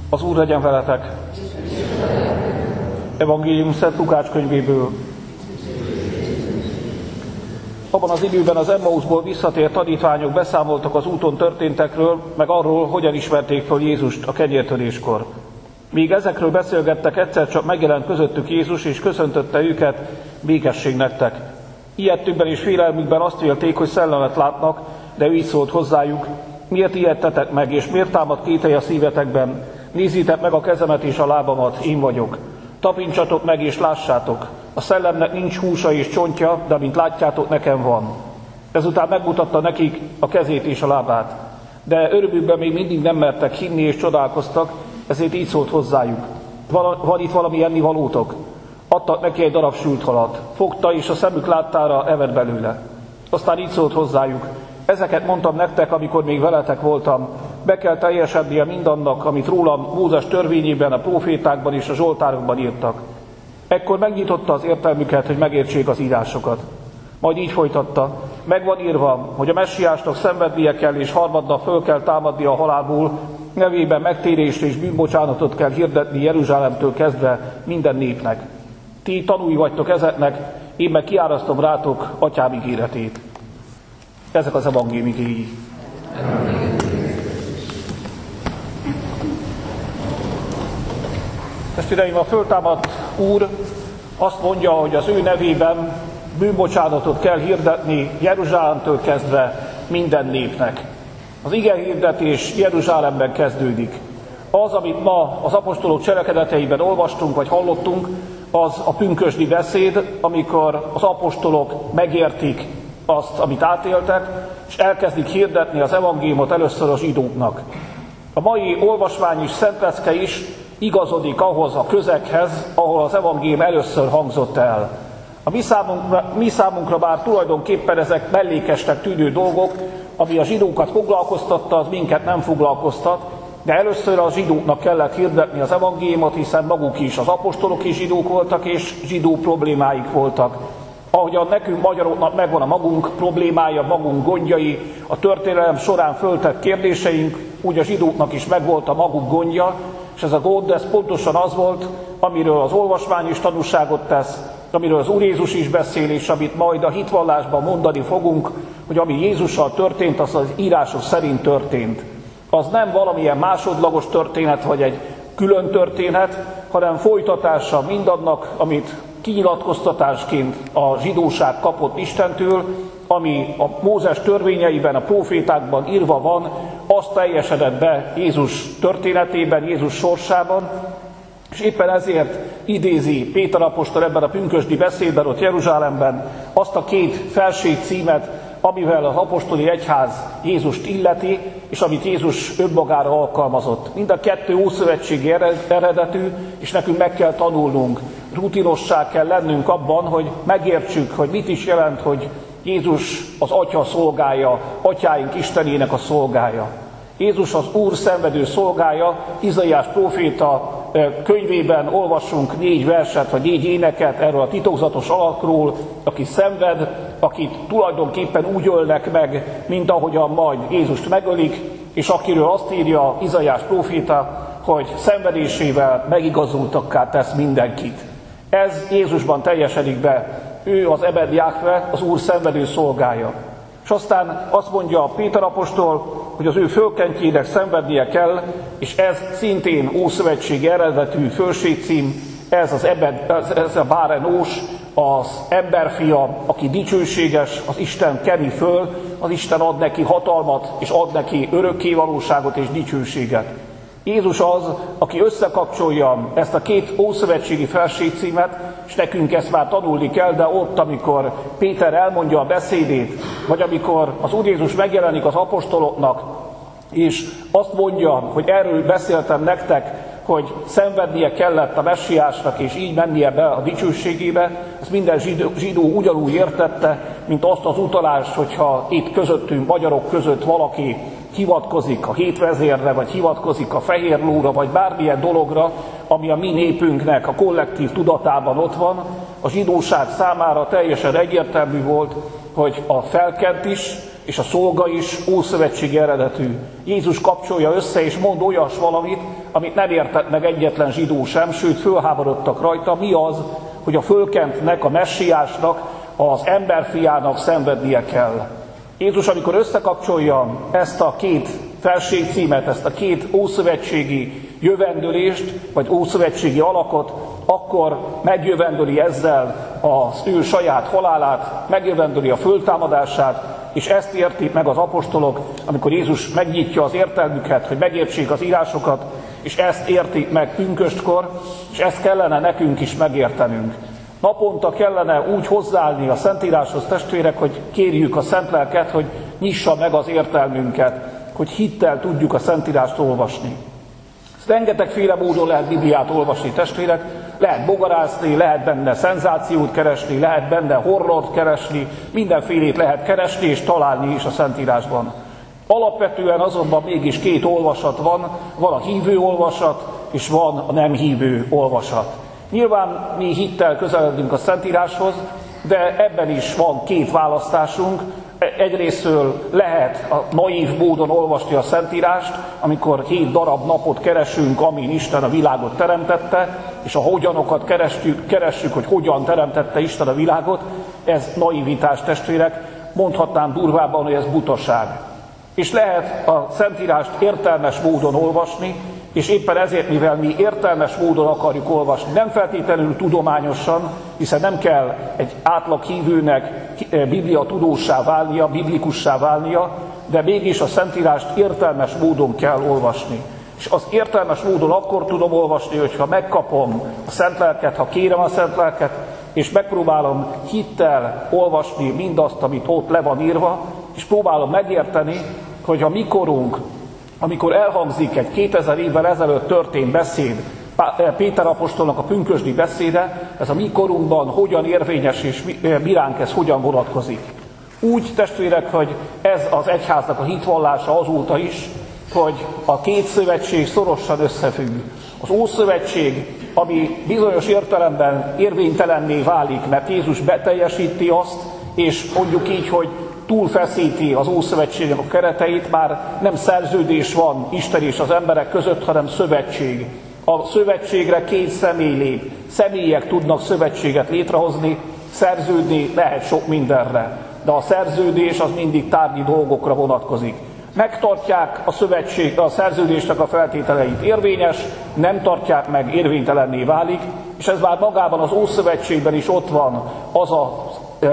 Az Úr legyen veletek! Evangélium Szent Lukács könyvéből. Abban az időben az Emmauszból visszatért tanítványok beszámoltak az úton történtekről, meg arról, hogyan ismerték fel Jézust a kenyértöréskor. Míg ezekről beszélgettek, egyszer csak megjelent közöttük Jézus, és köszöntötte őket: békesség nektek. Ijedtükben és félelmükben azt vélték, hogy szellemet látnak, de ő így szólt hozzájuk: miért ijedtetek meg, és miért támad kételj a szívetekben? Nézzétek meg a kezemet és a lábamat, én vagyok. Tapincsatok meg és lássátok, a szellemnek nincs húsa és csontja, de amint látjátok, nekem van. Ezután megmutatta nekik a kezét és a lábát. De örömükben még mindig nem mertek hinni és csodálkoztak, ezért így szólt hozzájuk: van itt valami ennivalótok? Adtak neki egy darab sült halat. Fogta, és a szemük láttára evett belőle. Aztán így szólt hozzájuk: ezeket mondtam nektek, amikor még veletek voltam. Be kell teljesednie mindannak, amit rólam Mózes törvényében, a prófétákban és a zsoltárokban írtak. Ekkor megnyitotta az értelmüket, hogy megértsék az írásokat. Majd így folytatta: meg van írva, hogy a messiásnak szenvednie kell, és harmadnap föl kell támadnia a halálból, nevében megtérést és bűnbocsánatot kell hirdetni Jeruzsálemtől kezdve minden népnek. Ti tanúi vagytok ezeknek, én meg kiárasztom rátok Atyám ígéretét. Ezek az evangélium igéi. Testvéreim, a föltámadt Úr azt mondja, hogy az ő nevében bűnbocsánatot kell hirdetni Jeruzsálemtől kezdve minden népnek. Az igehirdetés Jeruzsálemben kezdődik. Az, amit ma az apostolok cselekedeteiben olvastunk vagy hallottunk, az a pünkösdi beszéd, amikor az apostolok megértik azt, amit átéltek, és elkezdik hirdetni az evangéliumot először a zsidóknak. A mai olvasmány is, szentlecke is igazodik ahhoz a közeghez, ahol az evangélium először hangzott el. A mi számunkra bár tulajdonképpen ezek mellékesnek tűnő dolgok, ami a zsidókat foglalkoztatta, az minket nem foglalkoztat, de először a zsidóknak kellett hirdetni az evangéliumot, hiszen maguk is, az apostolok is zsidók voltak, és zsidó problémáik voltak. Ahogyan nekünk magyaroknak megvan a magunk problémája, magunk gondjai, a történelem során föltett kérdéseink, úgy a zsidóknak is megvolt a maguk gondja, és ez a gond, ez pontosan az volt, amiről az olvasmány is tanúságot tesz, amiről az Úr Jézus is beszél, és amit majd a hitvallásban mondani fogunk, hogy ami Jézussal történt, az az írások szerint történt. Az nem valamilyen másodlagos történet, vagy egy külön történet, hanem folytatása mindannak, amit kinyilatkoztatásként a zsidóság kapott Istentől, ami a Mózes törvényeiben, a prófétákban írva van, az teljesedett be Jézus történetében, Jézus sorsában, és éppen ezért idézi Péter apostol ebben a pünkösdi beszédben ott Jeruzsálemben azt a két felségcímet, amivel az apostoli egyház Jézust illeti, és amit Jézus önmagára alkalmazott. Mind a kettő ószövetségi eredetű, és nekünk meg kell tanulnunk. Rutinosság kell lennünk abban, hogy megértsük, hogy mit is jelent, hogy Jézus az Atya szolgája, Atyáink Istenének a szolgája. Jézus az Úr szenvedő szolgája. Izaiás próféta könyvében olvassunk 4 verset, vagy 4 éneket erről a titokzatos alakról, aki szenved, akit tulajdonképpen úgy ölnek meg, mint ahogyan majd Jézust megölik, és akiről azt írja Izaiás próféta, hogy szenvedésével megigazultakká tesz mindenkit. Ez Jézusban teljesedik be. Ő az Ebed Jahve, az Úr szenvedő szolgája. És aztán azt mondja Péter apostol, hogy az ő fölkentjének szenvednie kell, és ez szintén ószövetségi eredetű fölségcím, ez a Bárenós, az emberfia, aki dicsőséges, az Isten keni föl, az Isten ad neki hatalmat, és ad neki örökkévalóságot és dicsőséget. Jézus az, aki összekapcsolja ezt a két ószövetségi felségcímet, és nekünk ezt már tanulni kell, de ott, amikor Péter elmondja a beszédét, vagy amikor az Úr Jézus megjelenik az apostoloknak, és azt mondja, hogy erről beszéltem nektek, hogy szenvednie kellett a messiásnak, és így mennie be a dicsőségébe, ezt minden zsidó ugyanúgy értette, mint azt az utalást, hogyha itt közöttünk, magyarok között valaki hivatkozik a hétvezérre, vagy hivatkozik a fehér lóra, vagy bármilyen dologra, ami a mi népünknek a kollektív tudatában ott van. A zsidóság számára teljesen egyértelmű volt, hogy a felkent is, és a szolga is ószövetségi eredetű. Jézus kapcsolja össze és mond olyas valamit, amit nem értett meg egyetlen zsidó sem, sőt fölháborodtak rajta. Mi az, hogy a fölkentnek, a messiásnak, az emberfiának szenvednie kell. Jézus, amikor összekapcsolja ezt a két felségcímet, ezt a két ószövetségi jövendőlést, vagy ószövetségi alakot, akkor megjövendöli ezzel az ő saját halálát, megjövendöli a föltámadását, és ezt értik meg az apostolok, amikor Jézus megnyitja az értelmüket, hogy megértsék az írásokat, és ezt értik meg pünköstkor, és ezt kellene nekünk is megértenünk. Naponta kellene úgy hozzáállni a Szentíráshoz, testvérek, hogy kérjük a Szent Lelket, hogy nyissa meg az értelmünket, hogy hittel tudjuk a Szentírást olvasni. Rengetegféle módon lehet Bibliát olvasni, testvérek, lehet bogarászni, lehet benne szenzációt keresni, lehet benne horrort keresni, mindenfélét lehet keresni és találni is a Szentírásban. Alapvetően azonban mégis két olvasat van a hívő olvasat, és van a nem hívő olvasat. Nyilván mi hittel közeledünk a Szentíráshoz, de ebben is van két választásunk. Egyrésztől lehet a naív módon olvasni a Szentírást, amikor 7 darab napot keresünk, amin Isten a világot teremtette, és a hogyanokat keressük, hogy hogyan teremtette Isten a világot. Ez naivitás, testvérek, mondhatnám durvábban, hogy ez butaság. És lehet a Szentírást értelmes módon olvasni, és éppen ezért, mivel mi értelmes módon akarjuk olvasni, nem feltétlenül tudományosan, hiszen nem kell egy átlag hívőnek Biblia tudóssá válnia, biblikussá válnia, de mégis a Szentírást értelmes módon kell olvasni. És az értelmes módon akkor tudom olvasni, hogyha megkapom a Szent Lelket, ha kérem a Szent Lelket, és megpróbálom hittel olvasni mindazt, amit ott le van írva, és próbálom megérteni, hogy a mi korunk, amikor elhangzik egy 2000 évvel ezelőtt történt beszéd, Péter apostolnak a pünkösdi beszéde, ez a mi korunkban hogyan érvényes, és mi ránk ez hogyan vonatkozik. Úgy, testvérek, hogy ez az egyháznak a hitvallása azóta is, hogy a két szövetség szorosan összefügg. Az Ószövetség, ami bizonyos értelemben érvénytelenné válik, mert Jézus beteljesíti azt, és mondjuk így, hogy túlfeszíti az Ószövetségnek a kereteit, már nem szerződés van Isten és az emberek között, hanem szövetség. A szövetségre két személy lép. Személyek tudnak szövetséget létrehozni, szerződni lehet sok mindenre, de a szerződés az mindig tárgyi dolgokra vonatkozik. Megtartják a szerződésnek a feltételeit, érvényes, nem tartják meg, érvénytelenné válik, és ez már magában az Ószövetségben is ott van az a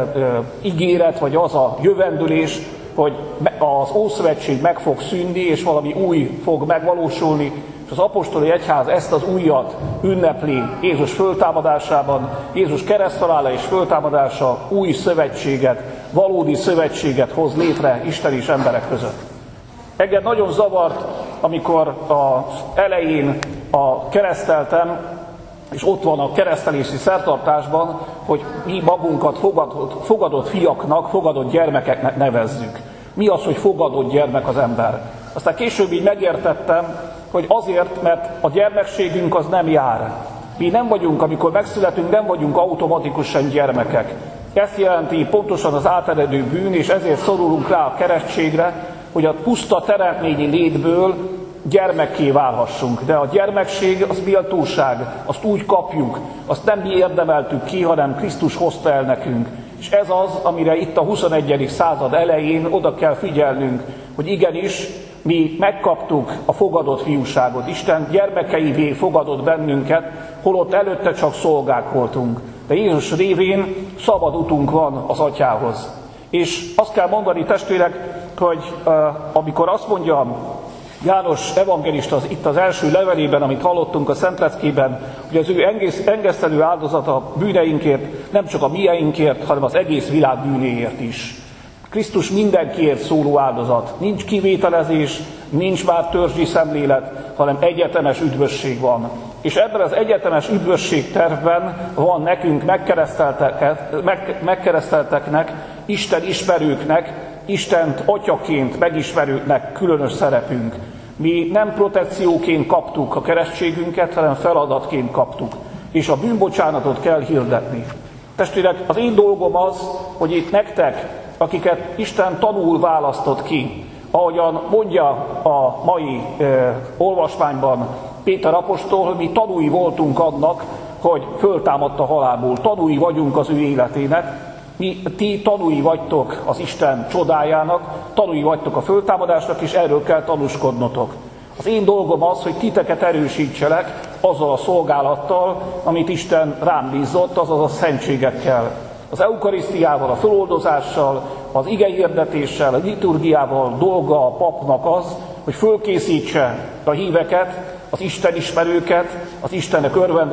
ígéret, vagy az a jövendőlés, hogy az Ószövetség meg fog szűnni, és valami új fog megvalósulni, és az apostoli egyház ezt az újat ünnepli Jézus föltámadásában. Jézus kereszthalála és föltámadása új szövetséget, valódi szövetséget hoz létre Isten és emberek között. Engem nagyon zavart, amikor az elején kereszteltem, és ott van a keresztelési szertartásban, hogy mi magunkat fogadott fiaknak, fogadott gyermekeknek nevezzük. Mi az, hogy fogadott gyermek az ember? Aztán később így megértettem, hogy azért, mert a gyermekségünk az nem jár. Mi nem vagyunk, amikor megszületünk, nem vagyunk automatikusan gyermekek. Ezt jelenti pontosan az áteredő bűn, és ezért szorulunk rá a keresztségre, hogy a puszta teremtményi létből gyermekké válhassunk. De a gyermekség az méltóság, azt úgy kapjuk, azt nem mi érdemeltük ki, hanem Krisztus hozta el nekünk. És ez az, amire itt a 21. század elején oda kell figyelnünk, hogy igenis, mi megkaptuk a fogadott fiúságot. Isten gyermekeivé fogadott bennünket, holott előtte csak szolgák voltunk. De Jézus révén szabad utunk van az Atyához. És azt kell mondani, testvérek, hogy amikor azt mondja János evangélista itt az első levelében, amit hallottunk a Szentleckében, hogy az ő engesztelő áldozata bűneinkért, nem csak a mieinkért, hanem az egész világ bűnéért is. Krisztus mindenkiért szóló áldozat. Nincs kivételezés, nincs már törzsi szemlélet, hanem egyetemes üdvösség van. És ebben az egyetemes üdvösség tervben van nekünk megkeresztelteknek, Isten ismerőknek, Istent atyaként megismerőknek különös szerepünk. Mi nem protekcióként kaptuk a keresztségünket, hanem feladatként kaptuk. És a bűnbocsánatot kell hirdetni. Testvérek, az én dolgom az, hogy itt nektek akiket Isten tanul választott ki. Ahogyan mondja a mai olvasmányban Péter apostol, hogy mi tanúi voltunk annak, hogy föltámadt a halálból. Tanúi vagyunk az ő életének. Ti tanúi vagytok az Isten csodájának, tanúi vagytok a föltámadásnak, és erről kell tanúskodnotok. Az én dolgom az, hogy titeket erősítselek azzal a szolgálattal, amit Isten rám bízott, azaz a szentségekkel. Az eukarisztiával, a föloldozással, az igehirdetéssel, a liturgiával dolga a papnak az, hogy fölkészítse a híveket, az Isten ismerőket, az Istennek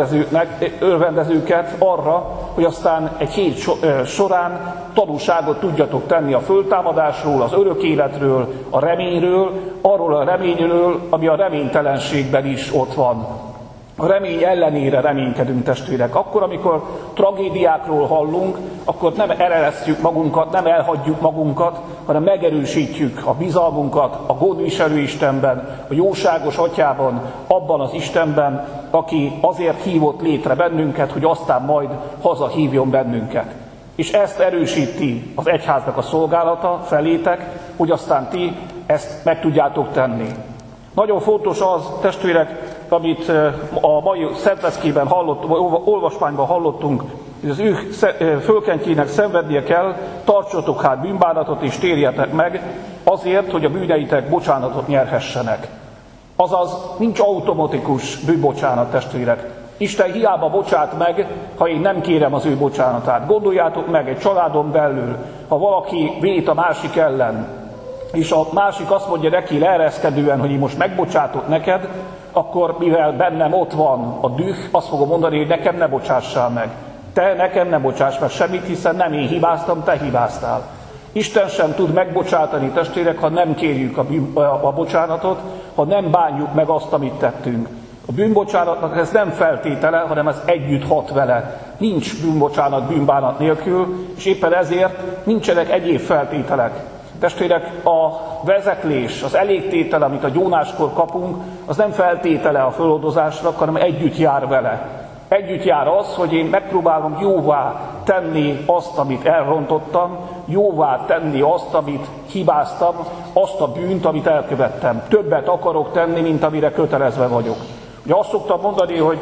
örvendezőket arra, hogy aztán egy hét során tanúságot tudjatok tenni a föltámadásról, az örök életről, a reményről, arról a reményről, ami a reménytelenségben is ott van. A remény ellenére reménykedünk, testvérek. Akkor, amikor tragédiákról hallunk, akkor nem eresztjük magunkat, nem elhagyjuk magunkat, hanem megerősítjük a bizalmunkat a gondviselő Istenben, a jóságos Atyában, abban az Istenben, aki azért hívott létre bennünket, hogy aztán majd hazahívjon bennünket. És ezt erősíti az egyháznak a szolgálata felétek, hogy aztán ti ezt meg tudjátok tenni. Nagyon fontos az, testvérek, amit a mai Szentleckében olvasmányban hallottunk, hogy az ő fölkentjének szenvednie kell, tartsatok hát bűnbánatot és térjetek meg azért, hogy a bűneitek bocsánatot nyerhessenek. Azaz nincs automatikus bűnbocsánat, testvérek. Isten hiába bocsát meg, ha én nem kérem az ő bocsánatát. Gondoljátok meg, egy családon belül, ha valaki vét a másik ellen, és a másik azt mondja neki leereszkedően, hogy én most megbocsátok neked, akkor mivel bennem ott van a düh, azt fogom mondani, hogy nekem ne bocsássál meg. Te nekem ne bocsáss meg semmit, hiszen nem én hibáztam, te hibáztál. Isten sem tud megbocsátani, testvérek, ha nem kérjük a bocsánatot, ha nem bánjuk meg azt, amit tettünk. A bűnbocsánatnak ez nem feltétele, hanem ez együtt hat vele. Nincs bűnbocsánat bűnbánat nélkül, és éppen ezért nincsenek egyéb feltételek. Testvérek, a vezeklés, az elégtétel, amit a gyónáskor kapunk, az nem feltétele a föloldozásnak, hanem együtt jár vele. Együtt jár az, hogy én megpróbálom jóvá tenni azt, amit elrontottam, jóvá tenni azt, amit hibáztam, azt a bűnt, amit elkövettem. Többet akarok tenni, mint amire kötelezve vagyok. Ugye azt szoktam mondani, hogy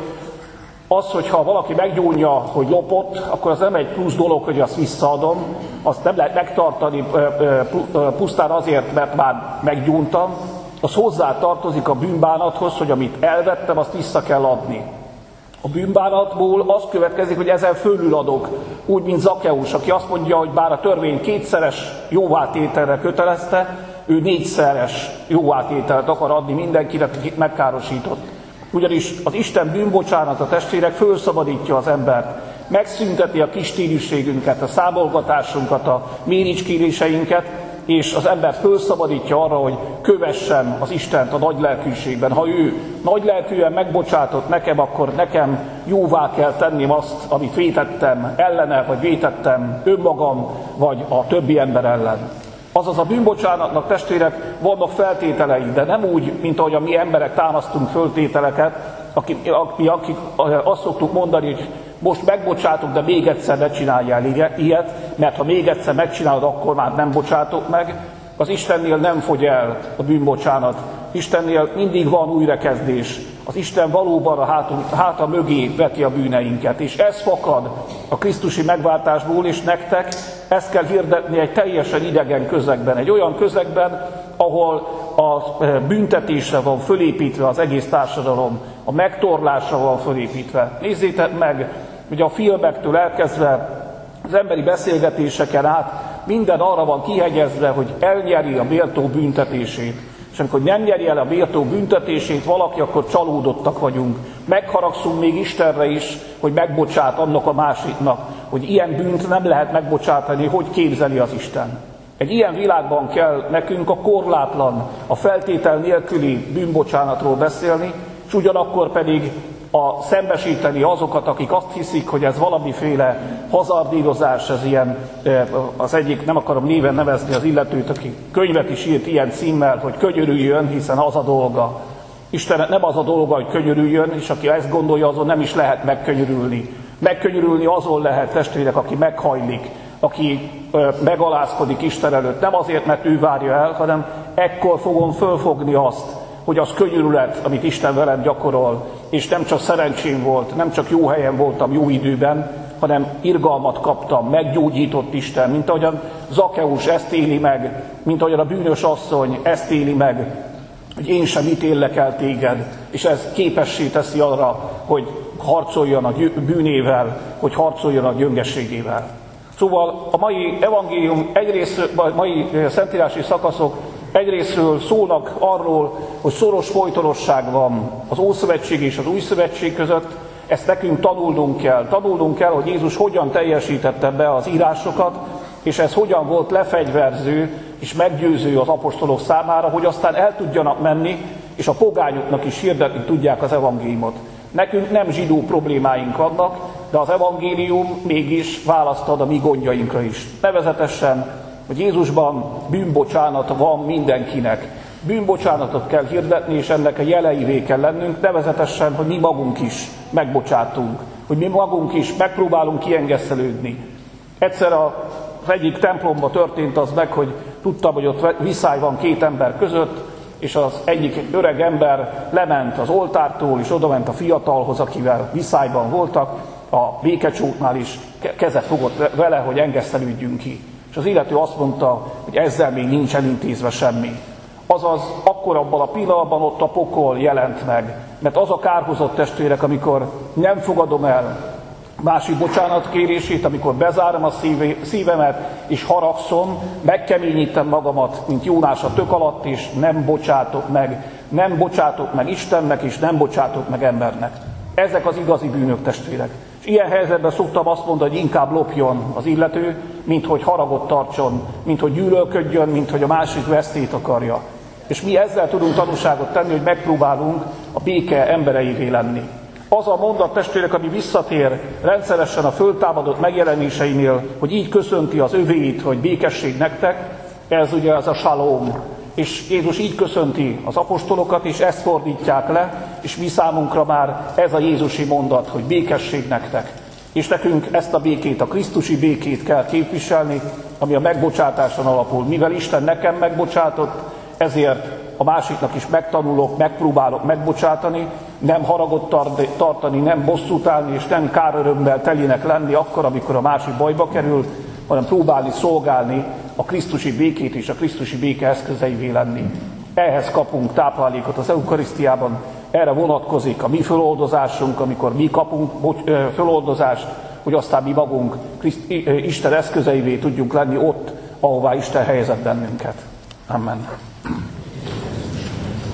az, hogyha valaki meggyónja, hogy lopott, akkor az nem egy plusz dolog, hogy azt visszaadom, azt nem lehet megtartani pusztán azért, mert már meggyóntam, az hozzá tartozik a bűnbánathoz, hogy amit elvettem, azt vissza kell adni. A bűnbánatból az következik, hogy ezen fölül adok, úgy, mint Zakkeus, aki azt mondja, hogy bár a törvény 2-szeres jóvátételre kötelezte, ő 4-szeres jóvátételt akar adni mindenkinek, akit megkárosított. Ugyanis az Isten bűnbocsánata, testvérek, fölszabadítja az embert, megszünteti a kistérűségünket, a számolgatásunkat, a méricskéréseinket, és az ember fölszabadítja arra, hogy kövessen az Istent a nagy lelkűségben. Ha ő nagy lelkűen megbocsátott nekem, akkor nekem jóvá kell tennem azt, amit vétettem ellene, vagy vétettem önmagam, vagy a többi ember ellen. Azaz a bűnbocsánatnak, testvérek, vannak feltételei, de nem úgy, mint ahogy a mi emberek támasztunk föltételeket, akik azt szoktuk mondani, hogy most megbocsátok, de még egyszer ne csináljál ilyet, mert ha még egyszer megcsinálod, akkor már nem bocsátok meg. Az Istennél nem fogy el a bűnbocsánat. Istennél mindig van újrakezdés. Az Isten valóban a háta mögé veti a bűneinket, és ez fakad a krisztusi megváltásból, és nektek ezt kell hirdetni egy teljesen idegen közegben, egy olyan közegben, ahol a büntetésre van fölépítve az egész társadalom, a megtorlásra van fölépítve. Nézzétek meg, hogy a filmektől elkezdve az emberi beszélgetéseken át minden arra van kihegyezve, hogy elnyeri a méltó büntetését. És amikor nem nyeri el a méltó büntetését valaki, akkor csalódottak vagyunk. Megharagszunk még Istenre is, hogy megbocsát annak a másiknak, hogy ilyen bűnt nem lehet megbocsátani, hogy képzeli az Isten. Egy ilyen világban kell nekünk a korlátlan, a feltétel nélküli bűnbocsánatról beszélni, és ugyanakkor pedig szembesíteni azokat, akik azt hiszik, hogy ez valamiféle hazardírozás, ez ilyen, az egyik, nem akarom néven nevezni az illetőt, aki könyvet is írt ilyen címmel, hogy könyörüljön, hiszen az a dolga. Istennek nem az a dolga, hogy könyörüljön, és aki ezt gondolja, azon nem is lehet megkönyörülni. Megkönyörülni azon lehet, testvérek, aki meghajlik aki megalázkodik Isten előtt, nem azért, mert ő várja el, hanem ekkor fogom fölfogni azt, hogy az könyörület, amit Isten velem gyakorol, és nem csak szerencsém volt, nem csak jó helyen voltam jó időben, hanem irgalmat kaptam, meggyógyított Isten, mint ahogyan Zakkeus ezt éli meg, mint ahogyan a bűnös asszony ezt éli meg, hogy én sem ítéllek el téged, és ez képessé teszi arra, hogy harcoljon a bűnével, hogy harcoljon a gyöngeségével. Szóval a mai evangélium vagy mai szentírási szakaszok egyrésztről szólnak arról, hogy szoros folytonosság van az Ószövetség és az Új Szövetség között. Ezt nekünk tanulnunk kell. Tanulnunk kell, hogy Jézus hogyan teljesítette be az írásokat, és ez hogyan volt lefegyverző és meggyőző az apostolok számára, hogy aztán el tudjanak menni, és a pogányoknak is hirdetni tudják az evangéliumot. Nekünk nem zsidó problémáink vannak, de az evangélium mégis választ ad a mi gondjainkra is. Nevezetesen, hogy Jézusban bűnbocsánat van mindenkinek. Bűnbocsánatot kell hirdetni, és ennek a jeleivé kell lennünk, nevezetesen, hogy mi magunk is megbocsátunk, hogy mi magunk is megpróbálunk kiengesztelődni. Egyszer az egyik templomban történt az meg, hogy tudtam, hogy ott viszály van két ember között, és az egyik öreg ember lement az oltártól, és odament a fiatalhoz, akivel viszályban voltak, a békecsóknál is kezet fogott vele, hogy engesztelődjünk ki. És az illető azt mondta, hogy ezzel még nincs elintézve semmi. Azaz, akkor abban a pillanatban ott a pokol jelent meg. Mert az a kárhozott testvérek, amikor nem fogadom el másik bocsánatkérését, amikor bezárom a szívemet és haragszom, megkeményítem magamat, mint Jónás a tök alatt, és nem bocsátok meg Istennek, és nem bocsátok meg embernek. Ezek az igazi bűnök, testvérek. És ilyen helyzetben szoktam azt mondani, hogy inkább lopjon az illető, mint hogy haragot tartson, mint hogy gyűlölködjön, mint hogy a másik vesztét akarja. És mi ezzel tudunk tanúságot tenni, hogy megpróbálunk a béke embereivé lenni. Az a mondat, testvérek, ami visszatér rendszeresen a föltámadott megjelenéseinél, hogy így köszönti az övéit, hogy békesség nektek, ez ugye az a salóm. És Jézus így köszönti az apostolokat, és ezt fordítják le, és mi számunkra már ez a jézusi mondat, hogy békesség nektek. És nekünk ezt a békét, a krisztusi békét kell képviselni, ami a megbocsátáson alapul. Mivel Isten nekem megbocsátott, ezért a másiknak is megtanulok, megpróbálok megbocsátani, nem haragot tartani, nem bosszút állni, és nem kárörömmel telinek lenni akkor, amikor a másik bajba kerül, hanem próbálni szolgálni a krisztusi békét és a krisztusi béke eszközeivé lenni. Ehhez kapunk táplálékot az eukarisztiában, erre vonatkozik a mi föloldozásunk, amikor mi kapunk föloldozást, hogy aztán mi magunk Isten eszközeivé tudjunk lenni ott, ahová Isten helyezett bennünket. Amen.